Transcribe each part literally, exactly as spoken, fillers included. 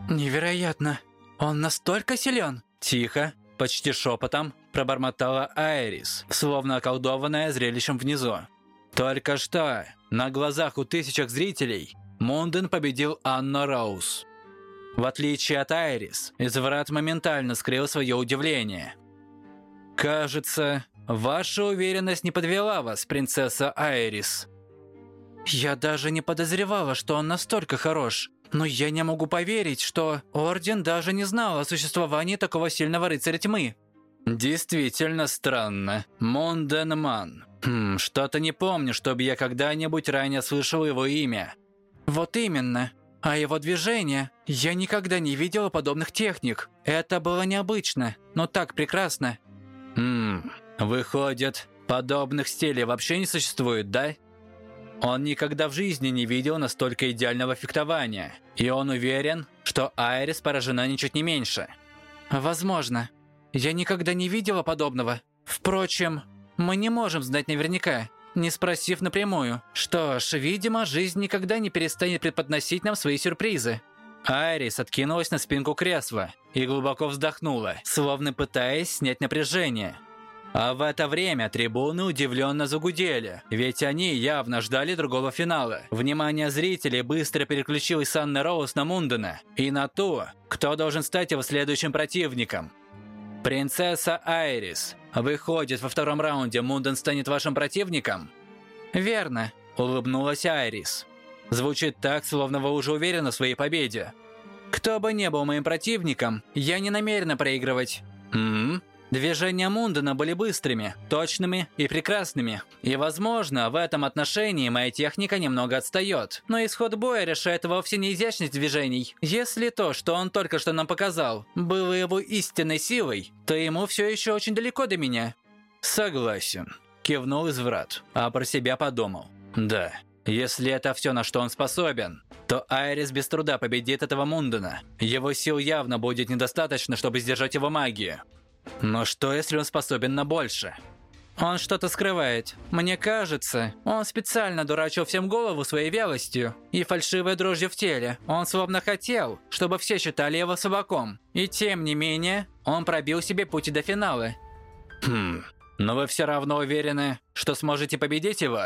Невероятно. Он настолько силен? Тихо, почти шепотом пробормотала Айрис, словно околдованная зрелищем внизу. Только что, на глазах у тысячек зрителей, Мунден победил Анну Роуз. В отличие от Айрис, изврат моментально скрыл свое удивление. «Кажется, ваша уверенность не подвела вас, принцесса Айрис». «Я даже не подозревала, что он настолько хорош. Но я не могу поверить, что Орден даже не знал о существовании такого сильного рыцаря тьмы». «Действительно странно. Мунден Ман. Хм, что-то не помню, чтобы я когда-нибудь ранее слышал его имя». «Вот именно. А его движения? Я никогда не видела подобных техник. Это было необычно, но так прекрасно». «Хм, выходит, подобных стилей вообще не существует, да?» Он никогда в жизни не видел настолько идеального фехтования, и он уверен, что Айрис поражена ничуть не меньше. «Возможно. Я никогда не видела подобного. Впрочем, мы не можем знать наверняка, не спросив напрямую. Что ж, видимо, жизнь никогда не перестанет преподносить нам свои сюрпризы». Айрис откинулась на спинку кресла и глубоко вздохнула, словно пытаясь снять напряжение. А в это время трибуны удивленно загудели, ведь они явно ждали другого финала. Внимание зрителей быстро переключилось с Анны Роуз на Мундена и на то, кто должен стать его следующим противником. «Принцесса Айрис, выходит, во втором раунде Мунден станет вашим противником?» «Верно», — улыбнулась Айрис. «Звучит так, словно вы уже уверены в своей победе». «Кто бы ни был моим противником, я не намерена проигрывать». «М-м?» Движения Мундена были быстрыми, точными и прекрасными. И, возможно, в этом отношении моя техника немного отстает. Но исход боя решает вовсе не изящность движений. Если то, что он только что нам показал, было его истинной силой, то ему все еще очень далеко до меня. «Согласен», – кивнул изврат, а про себя подумал. «Да, если это все, на что он способен, то Айрис без труда победит этого Мундена. Его сил явно будет недостаточно, чтобы сдержать его магию. Но что, если он способен на больше?» «Он что-то скрывает. Мне кажется, он специально дурачил всем голову своей вялостью и фальшивой дрожью в теле. Он словно хотел, чтобы все считали его слабаком. И тем не менее, он пробил себе путь до финала». «Хм, но вы все равно уверены, что сможете победить его?»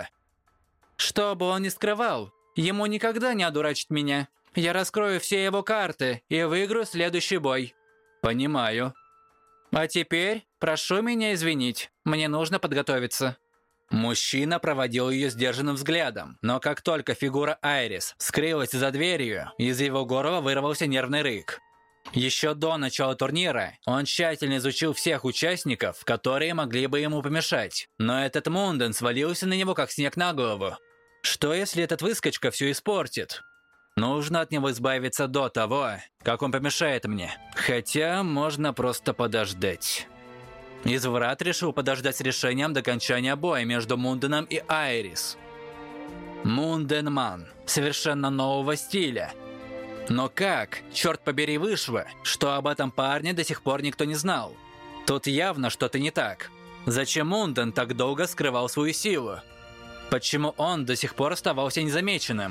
«Что бы он ни скрывал, ему никогда не одурачить меня. Я раскрою все его карты и выиграю следующий бой». «Понимаю». «А теперь прошу меня извинить, мне нужно подготовиться». Мужчина проводил ее сдержанным взглядом, но как только фигура Айрис скрылась за дверью, из его горла вырвался нервный рык. Еще до начала турнира он тщательно изучил всех участников, которые могли бы ему помешать. Но этот Мунден свалился на него как снег на голову. Что если этот выскочка все испортит? Нужно от него избавиться до того, как он помешает мне. Хотя можно просто подождать. Изврат решил подождать с решением до окончания боя между Мунденом и Айрис. Мунден Ман. Совершенно нового стиля. Но как, черт побери, вышло, что об этом парне до сих пор никто не знал? Тут явно что-то не так. Зачем Мунден так долго скрывал свою силу? Почему он до сих пор оставался незамеченным?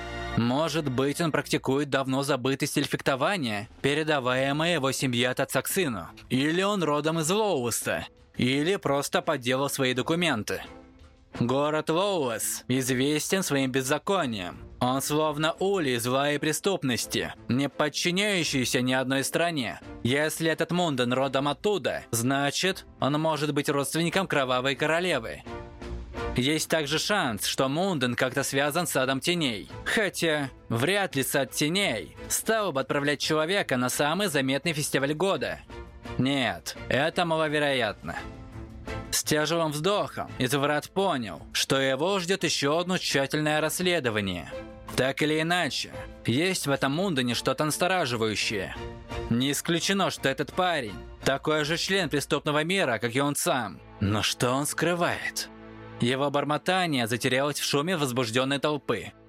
Может быть, он практикует давно забытый стиль фехтования, передаваемый его семье от отца к сыну. Или он родом из Лоуэса. Или просто подделал свои документы. Город Лоуэс известен своим беззаконием. Он словно улей зла и преступности, не подчиняющийся ни одной стране. Если этот Мунден родом оттуда, значит, он может быть родственником Кровавой Королевы. Есть также шанс, что Мунден как-то связан с Садом Теней. Хотя, вряд ли Сад Теней стал бы отправлять человека на самый заметный фестиваль года. Нет, это маловероятно. С тяжелым вздохом изврат понял, что его ждет еще одно тщательное расследование. Так или иначе, есть в этом Мундене что-то настораживающее. Не исключено, что этот парень такой же член преступного мира, как и он сам. Но что он скрывает? Его бормотание затерялось в шуме возбужденной толпы.